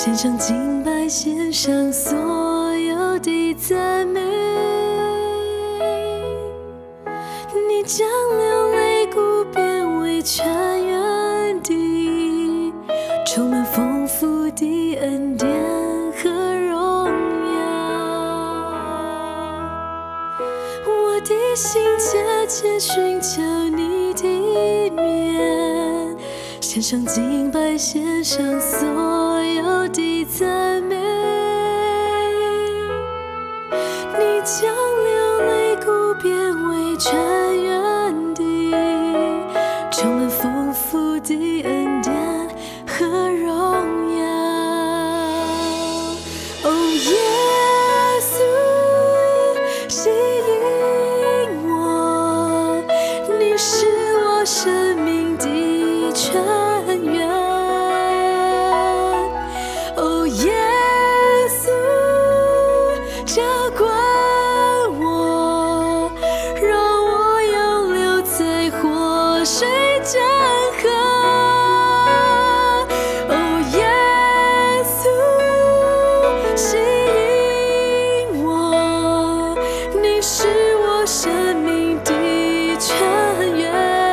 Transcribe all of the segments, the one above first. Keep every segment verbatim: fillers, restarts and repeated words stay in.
献上敬拜，献上所有的赞美。你将流泪谷变为泉源地，充满丰富的恩典和荣耀。我的心切切寻求你的面，献上敬拜，献上所有的赞美。你将流泪谷变为泉源地，充满丰富的恩典和荣耀。哦，耶稣吸引我，你是我生命的泉源。哦，耶稣浇灌我，让我永留在活水江河。哦，耶稣吸引我，你是我生命的泉源。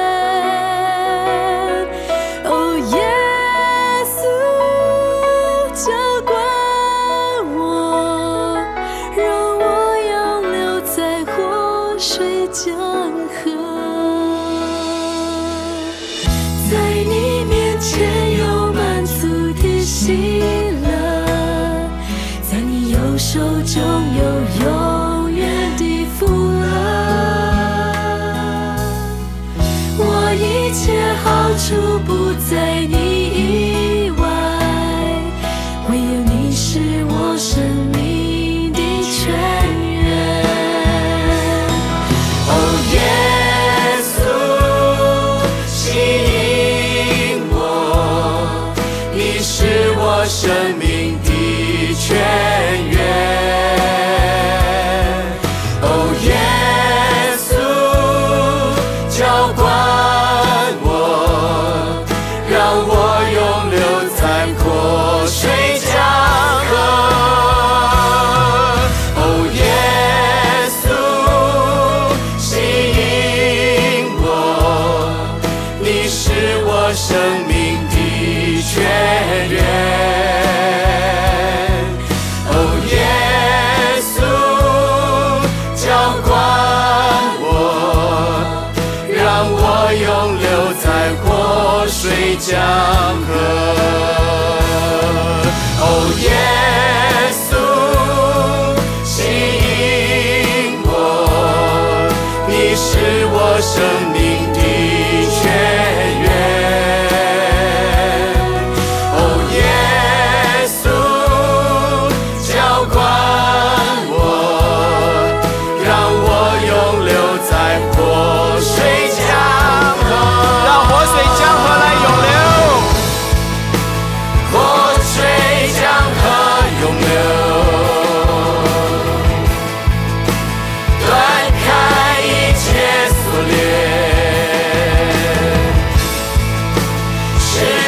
哦，耶稣浇灌我，让我永留在活水江河。在你面前有满足的喜乐，在你右手中有永远的福乐。我一切好处不在你以外，唯有你是我生命的泉源。哦，耶稣吸引我，你是我生命的泉源。哦，耶稣浇灌我，让我永留在活水江河。哦，耶稣吸引我，你是我生命的泉源。哦，耶稣浇灌我，让我永留在活水江河。哦，耶稣吸引我，你是我生命的泉源。哦，耶稣浇灌我，让我永留在活水江河。让活水江河来涌流，活水江河涌流，断开一切锁链，使